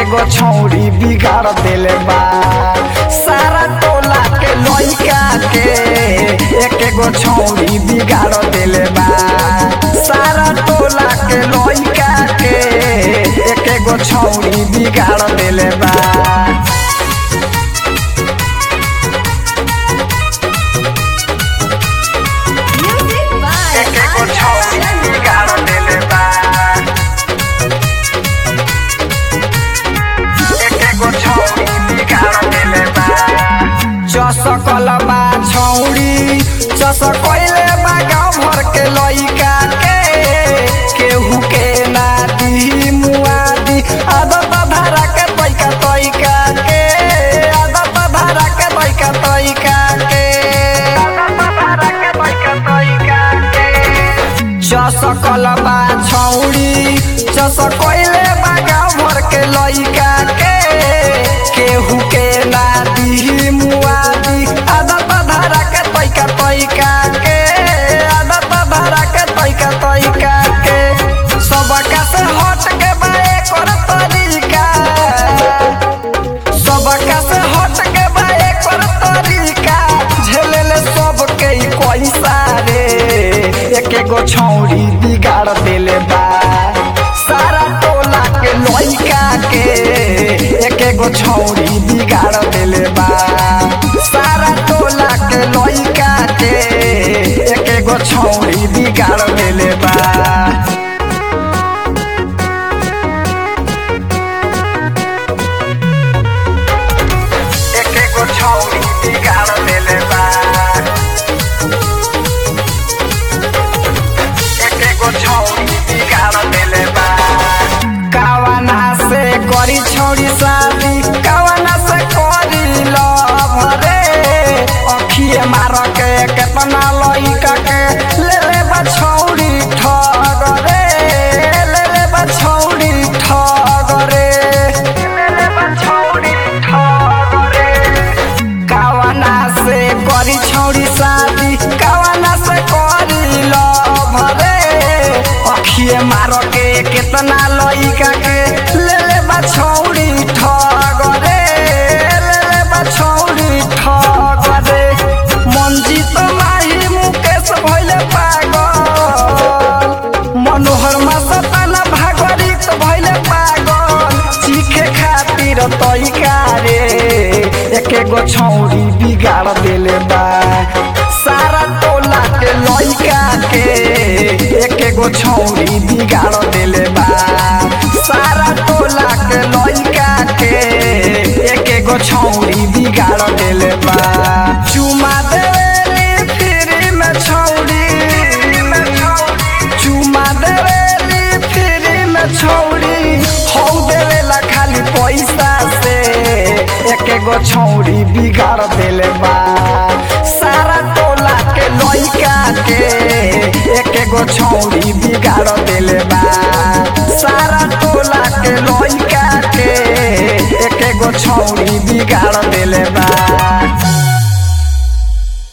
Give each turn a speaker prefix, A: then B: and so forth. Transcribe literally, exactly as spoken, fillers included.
A: गो छौरी बिगाड़ देले बा। सारा टोला के लइका के एक गो छौरी बिगाड़ देले बा। सारा टोला के लइका के एक गो छौरी बिगाड़ देले बा। चसकल बा छौरी चसकैले बा गाँव भर के लइका के। केहू के ना दी मुआदी आदत धारा के तैका तैका के। आदत धारा के तैका तैका के। आदत धारा के तैका तैका के। चसकल बा छौरी चसकैले बा गाँव भर के लइका के। केहू के ना दी मुआदी आदत धारा के तैका तैका के। आदत धारा के तैका तैका के। सबका से हट के बा एकर तरीका। सबका से हट के बा एकर तरीका। झेलेले सबके कैसा रे एक गो छौरी बिगाड़ देले बा। सारा टोला के लइका के एक गो छौरी बिगाड़ देले बा। सारा टोला के लइका के एक गो छौरी बिगाड़ देले बा। एक गो छौरी बिगाड़ देले बा। एक गो छौरी बिगाड़ देले बा। कावना से करी छौरी शादी कावना से करी लव रे। अखिए मार के केतना लइका के ले ले बा छौरी ठग रे। ले ले बा छौरी ठग रे। ले ले बा छौरी ठग रे। कावना से करी छौरी शादी कावना से करी लव रे। अखिए मार के केतना लइका के ले ले बा छौरी ठग रे। ले ले बा छौरी ठग रे। मंजीत माही मुकेश भइले पागल। मनोहर मस्ताना भागवत भइले पागल। चीखे खातिर तैका रे एक गो छौरी बिगाड़ देले बा। सारा टोला के लइका के एक गो छौरी बिगाड़ देले बा। सारा टोला के लइका के एक गो छौरी बिगाड़ देले बा। चुमा देवेली फ्री में छौरी। चुमा देवेली फ्री में छौरी। हौ देवेला खाली पैसा से एक गो छौरी बिगाड़ देले बा। सारा टोला के लइका के एक गो छौरी बिगाड़ देले बा। सारा टोला के लइका के एक गो छौरी बिगाड़ देले बा।